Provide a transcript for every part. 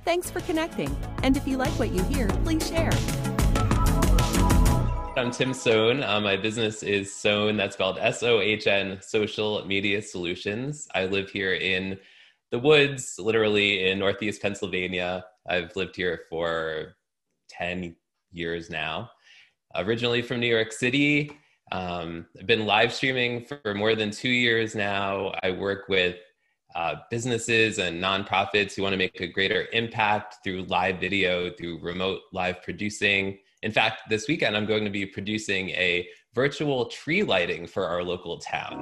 Thanks for connecting. And if you like what you hear, please share. I'm Tim Sohn. My business is Sohn, that's spelled S-O-H-N, Social Media Solutions. I live here in the woods, literally in Northeast Pennsylvania. I've lived here for 10 years now. Originally from New York City. I've been live streaming for more than 2 years now. I work with businesses and nonprofits who want to make a greater impact through live video, through remote live producing. In fact, this weekend, I'm going to be producing a virtual tree lighting for our local town.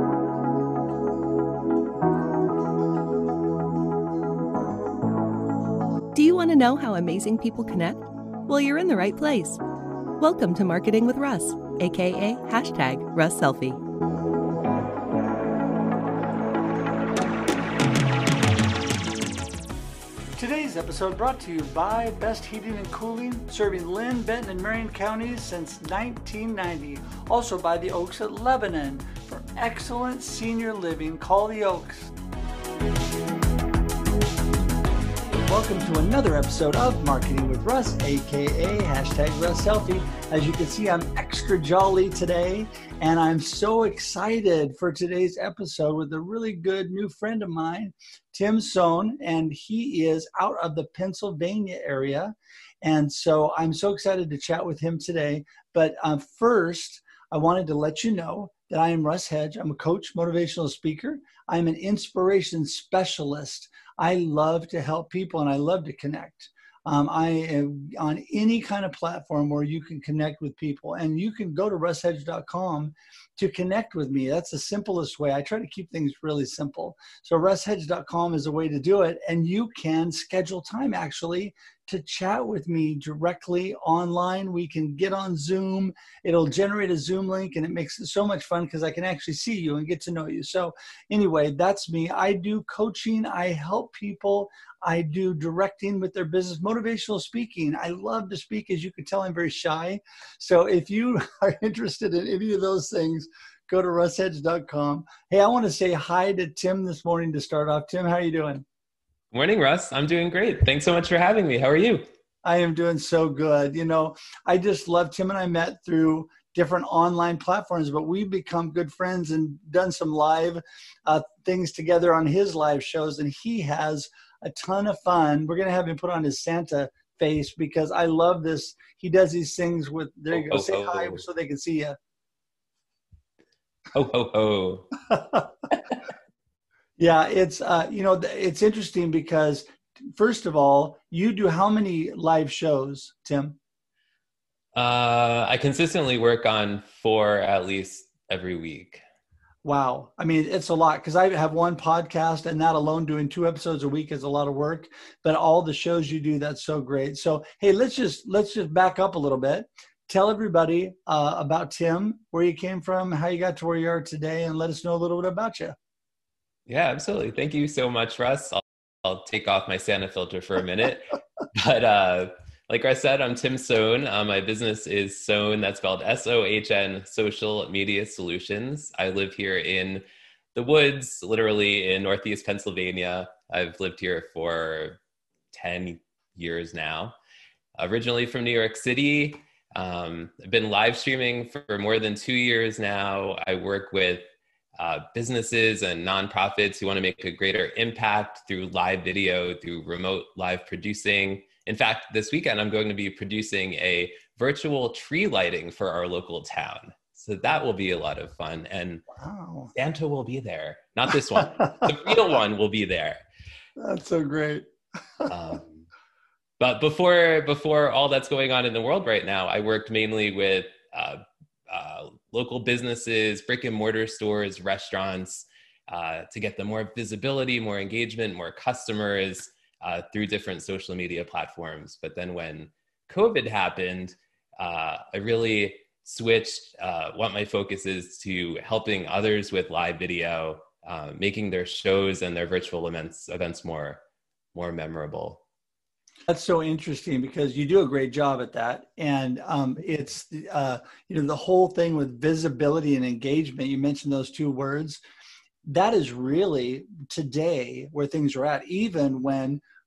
Do you want to know how amazing people connect? Well, you're in the right place. Welcome to Marketing with Russ, aka #RussSelfie. Today's episode brought to you by Best Heating and Cooling, serving Lynn, Benton, and Marion counties since 1990. Also by the Oaks at Lebanon. For excellent senior living, call the Oaks. Welcome to another episode of Marketing with Russ, aka #RussSelfie. As you can see, I'm extra jolly today, and I'm so excited for today's episode with a really good new friend of mine, Tim Sohn, and he is out of the Pennsylvania area. And so I'm so excited to chat with him today. But first, I wanted to let you know that I am Russ Hedge. I'm a coach, motivational speaker. I'm an inspiration specialist. I love to help people and I love to connect. I am on any kind of platform where you can connect with people, and you can go to russhedge.com to connect with me. That's the simplest way. I try to keep things really simple. So russhedge.com is a way to do it, and you can schedule time actually to chat with me directly online. We can get on Zoom. It'll generate a Zoom link, and it makes it so much fun because I can actually see you and get to know you. So anyway, that's me. I do coaching. I help people. I do directing with their business, motivational speaking. I love to speak. As you can tell, I'm very shy. So if you are interested in any of those things, go to russhedge.com. Hey, I want to say hi to Tim this morning to start off. Tim, how are you doing? Morning, Russ. I'm doing great. Thanks so much for having me. How are you? I am doing so good. You know, I just love Tim, and I met through different online platforms, but we've become good friends and done some live things together on his live shows, and he has a ton of fun. We're going to have him put on his Santa face because I love this. He does these things with, there you go, say hi so they can see you. Ho, ho, ho. Yeah, it's, it's interesting because, first of all, you do how many live shows, Tim? I consistently work on 4 at least every week. Wow. I mean, it's a lot because I have one podcast, and that alone doing 2 episodes a week is a lot of work, but all the shows you do, that's so great. So, hey, let's just back up a little bit. Tell everybody about Tim, where you came from, how you got to where you are today, and let us know a little bit about you. Yeah, absolutely. Thank you so much, Russ. I'll take off my Santa filter for a minute. But like I said, I'm Tim Sohn. My business is Sohn, that's spelled S-O-H-N, Social Media Solutions. I live here in the woods, literally in Northeast Pennsylvania. I've lived here for 10 years now. Originally from New York City. I've been live streaming for more than 2 years now. I work with businesses and nonprofits who want to make a greater impact through live video, through remote live producing. In fact, this weekend, I'm going to be producing a virtual tree lighting for our local town. So that will be a lot of fun. And wow. Santa will be there. Not this one. The real one will be there. That's so great. But before all that's going on in the world right now, I worked mainly with local businesses, brick and mortar stores, restaurants, to get them more visibility, more engagement, more customers through different social media platforms. But then when COVID happened, I really switched what my focus is to helping others with live video, making their shows and their virtual events more memorable. That's so interesting because you do a great job at that. And it's, the whole thing with visibility and engagement, you mentioned those 2 words, that is really today where things are at. Even when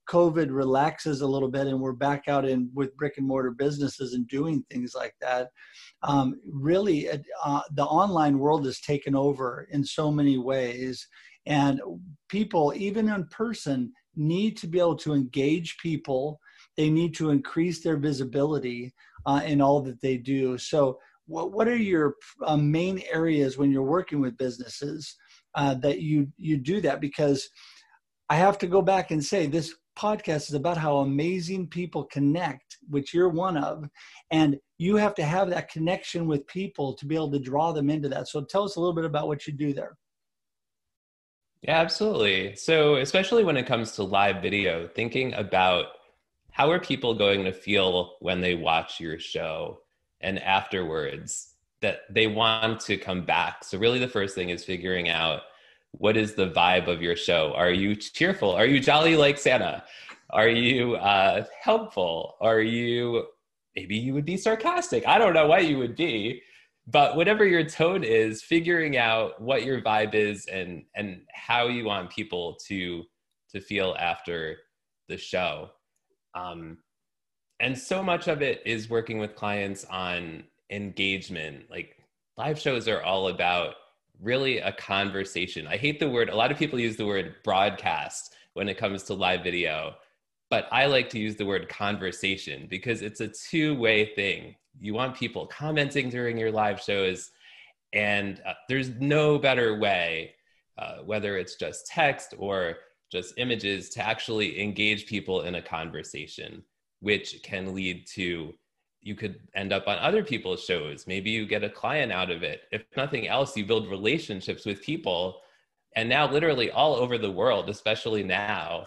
COVID relaxes a little bit and we're back out in with brick and mortar businesses and doing things like that, really the online world has taken over in so many ways. And people, even in person, need to be able to engage people. They need to increase their visibility in all that they do. So what are your main areas when you're working with businesses that you do that? Because I have to go back and say this podcast is about how amazing people connect, which you're one of, and you have to have that connection with people to be able to draw them into that. So tell us a little bit about what you do there. Yeah, absolutely. So especially when it comes to live video, thinking about how are people going to feel when they watch your show and afterwards that they want to come back. So really the first thing is figuring out what is the vibe of your show. Are you cheerful? Are you jolly like Santa? Are you helpful? Are you, maybe you would be sarcastic. I don't know what you would be. But whatever your tone is, figuring out what your vibe is and how you want people to feel after the show. And so much of it is working with clients on engagement. Like live shows are all about really a conversation. I hate the word, a lot of people use the word broadcast when it comes to live video, but I like to use the word conversation because it's a two-way thing. You want people commenting during your live shows, and there's no better way, whether it's just text or just images, to actually engage people in a conversation, which can lead to, you could end up on other people's shows. Maybe you get a client out of it. If nothing else, you build relationships with people. And now literally all over the world, especially now.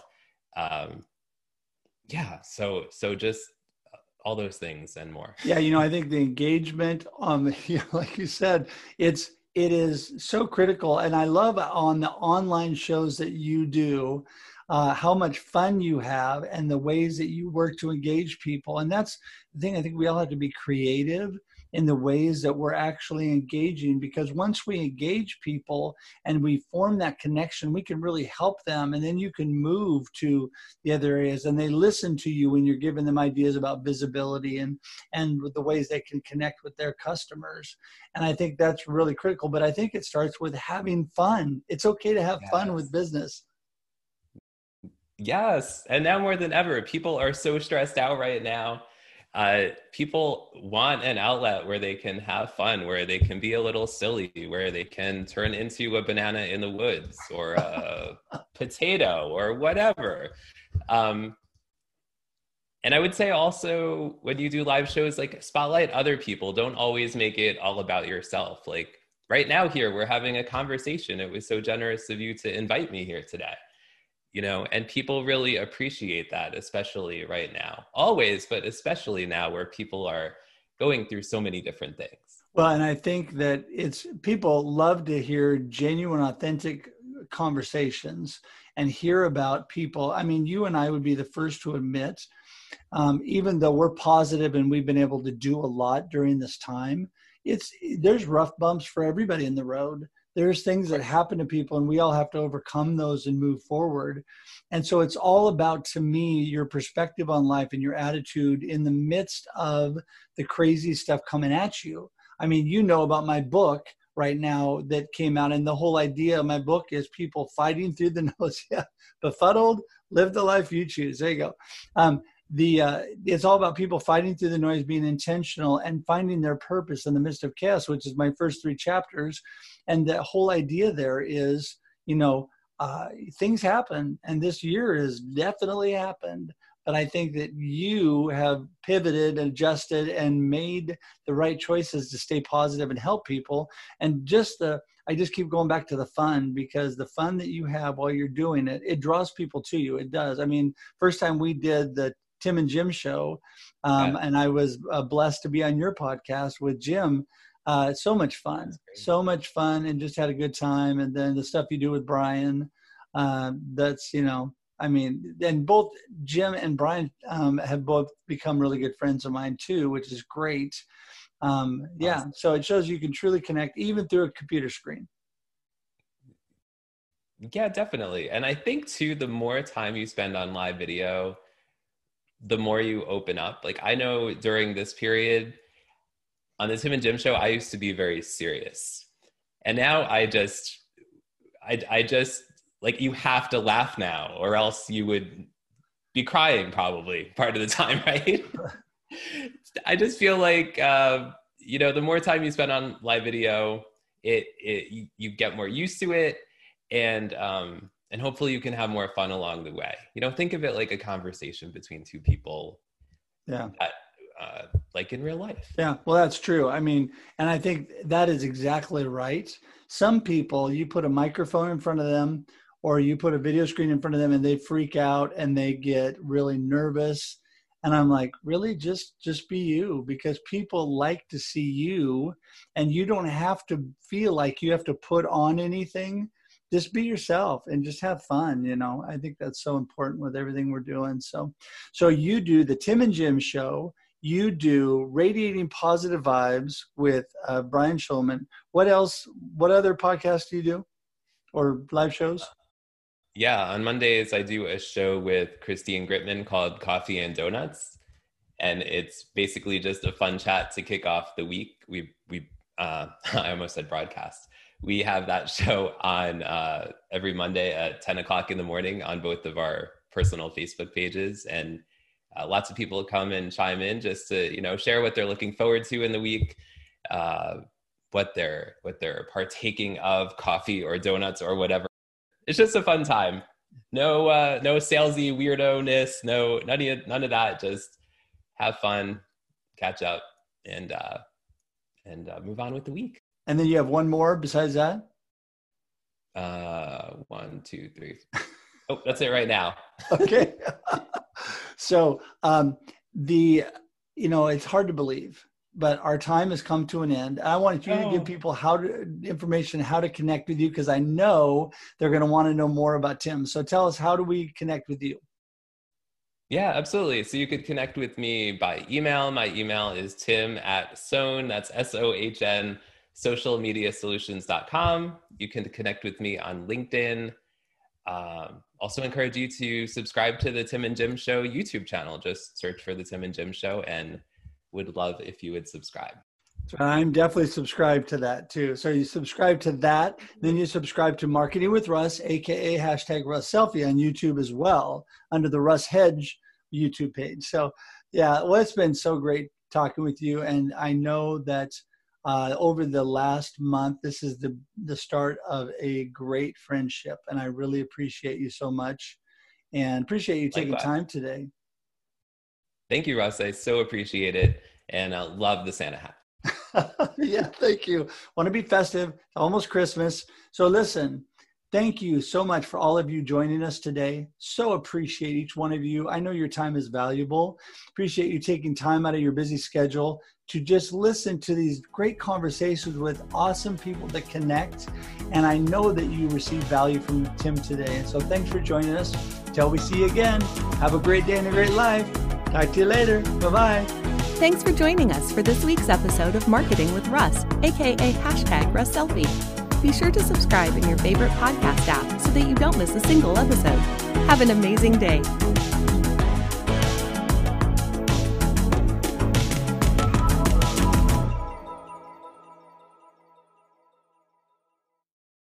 So just all those things and more. Yeah, I think the engagement, like you said, it is so critical. And I love on the online shows that you do, how much fun you have and the ways that you work to engage people. And that's the thing. I think we all have to be creative in the ways that we're actually engaging, because once we engage people and we form that connection, we can really help them. And then you can move to the other areas and they listen to you when you're giving them ideas about visibility and the ways they can connect with their customers. And I think that's really critical, but I think it starts with having fun. It's okay to have fun with business. Yes. And now more than ever, people are so stressed out right now. People want an outlet where they can have fun, where they can be a little silly, where they can turn into a banana in the woods or a potato or whatever. And I would say also when you do live shows, like spotlight other people. Don't always make it all about yourself. Like right now here, we're having a conversation. It was so generous of you to invite me here today. And people really appreciate that, especially right now, always, but especially now where people are going through so many different things. Well, and I think that people love to hear genuine, authentic conversations and hear about people. I mean, you and I would be the first to admit, even though we're positive and we've been able to do a lot during this time, there's rough bumps for everybody in the road. There's things that happen to people and we all have to overcome those and move forward. And so it's all about, to me, your perspective on life and your attitude in the midst of the crazy stuff coming at you. I mean, about my book right now that came out, and the whole idea of my book is people fighting through the nose. Yeah, befuddled, live the life you choose. There you go. It's all about people fighting through the noise, being intentional and finding their purpose in the midst of chaos, which is my first 3 chapters. And the whole idea there is, things happen, and this year has definitely happened. But I think that you have pivoted, adjusted, and made the right choices to stay positive and help people. And I just keep going back to the fun, because the fun that you have while you're doing it, it draws people to you. It does. I mean, first time we did the Tim and Jim show, and I was blessed to be on your podcast with Jim. So much fun, and just had a good time. And then the stuff you do with Brian, and both Jim and Brian have both become really good friends of mine too, which is great. So it shows you can truly connect even through a computer screen. Yeah, definitely. And I think too, the more time you spend on live video, the more you open up. Like I know during this period on the Tim and Jim show, I used to be very serious. And now I just like, you have to laugh now or else you would be crying probably part of the time, right? I just feel like, the more time you spend on live video, you get more used to it. And hopefully you can have more fun along the way. Think of it like a conversation between two people. Yeah. Like in real life. Yeah, well, that's true. I mean, and I think that is exactly right. Some people, you put a microphone in front of them or you put a video screen in front of them and they freak out and they get really nervous. And I'm like, really, just be you, because people like to see you and you don't have to feel like you have to put on anything. Just be yourself and just have fun. I think that's so important with everything we're doing. So you do the Tim and Jim show. You do Radiating Positive Vibes with Brian Schulman. What else? What other podcasts do you do or live shows? Yeah, on Mondays, I do a show with Christine Gritman called Coffee and Donuts. And it's basically just a fun chat to kick off the week. I almost said broadcast. We have that show on every Monday at 10 o'clock in the morning on both of our personal Facebook pages. And lots of people come and chime in just to, share what they're looking forward to in the week, what they're partaking of, coffee or donuts or whatever. It's just a fun time. No salesy weirdo-ness, none of that. Just have fun, catch up, and move on with the week. And then you have one more besides that? 1, 2, 3. Oh, that's it right now. Okay. So it's hard to believe, but our time has come to an end. I wanted you to give people information, how to connect with you, because I know they're going to want to know more about Tim. So tell us, how do we connect with you? Yeah, absolutely. So you could connect with me by email. My email is tim@sohn, that's SOHN, socialmediasolutions.com. You can connect with me on LinkedIn. Also encourage you to subscribe to the Tim and Jim Show YouTube channel. Just search for the Tim and Jim Show, and would love if you would subscribe. I'm definitely subscribed to that too. So you subscribe to that, then you subscribe to Marketing with Russ, aka #RussSelfie on YouTube as well, under the Russ Hedge YouTube page. So yeah, well, it's been so great talking with you. And I know that over the last month, this is the start of a great friendship. And I really appreciate you so much and appreciate you taking time today. Thank you, Russ. I so appreciate it. And I love the Santa hat. Yeah, thank you. Want to be festive, almost Christmas. So listen, thank you so much for all of you joining us today. So appreciate each one of you. I know your time is valuable. Appreciate you taking time out of your busy schedule to just listen to these great conversations with awesome people that connect. And I know that you received value from Tim today. And so thanks for joining us. Till we see you again, have a great day and a great life. Talk to you later. Bye-bye. Thanks for joining us for this week's episode of Marketing with Russ, aka #RussSelfie. Be sure to subscribe in your favorite podcast app so that you don't miss a single episode. Have an amazing day.